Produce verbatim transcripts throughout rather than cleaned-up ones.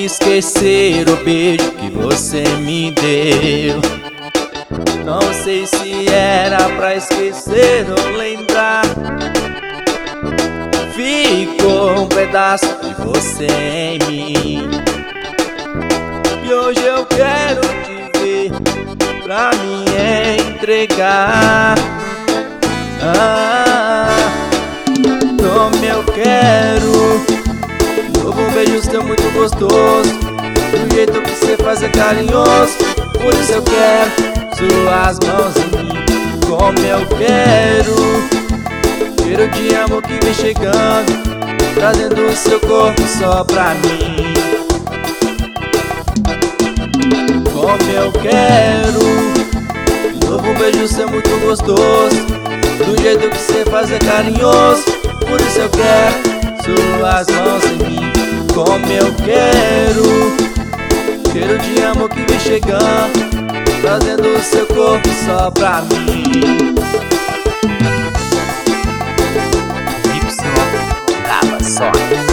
esquecer o beijo que você me deu. Não sei se era pra esquecer ou lembrar. Ficou um pedaço de você em mim. E hoje eu quero te ver pra me entregar. Ah, como eu quero. Novo beijo seu muito gostoso, do jeito que você faz é carinhoso. Por isso eu quero suas mãos em mim. Como eu quero. Cheiro de amor que vem chegando, trazendo o seu corpo só pra mim. Como eu quero. Novo beijo seu muito gostoso, do jeito que você faz é carinhoso. Por isso eu quero suas mãos em mim. Como eu quero. Cheiro de amor que vem chegando, trazendo o seu corpo só pra mim. Grava só.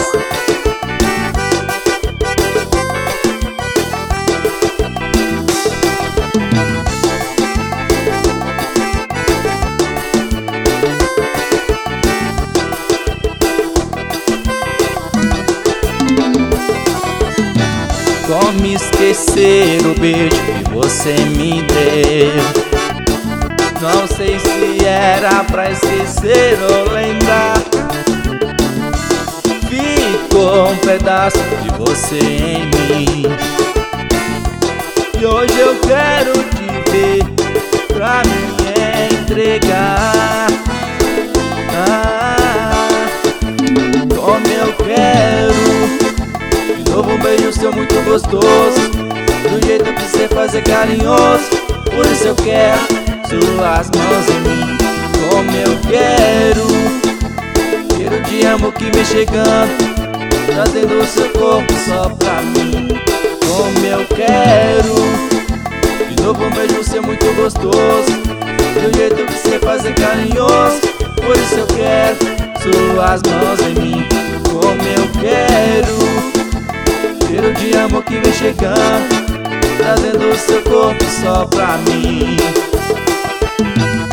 Como esquecer o beijo que você me deu? Não sei se era pra esquecer ou lembrar. Ficou um pedaço de você em mim. E hoje eu quero te ver pra me entregar. Ah, como eu quero. De novo um beijo seu muito gostoso, do jeito que você faz é carinhoso. Por isso eu quero suas mãos em mim. Como eu quero. Cheiro de amor que vem chegando, trazendo o seu corpo só pra mim. Como eu quero. De novo um beijo seu muito gostoso, do jeito que você faz é carinhoso. Por isso eu quero suas mãos em mim. Como eu quero. Cheiro de amor que vem chegando, trazendo o seu corpo só pra mim.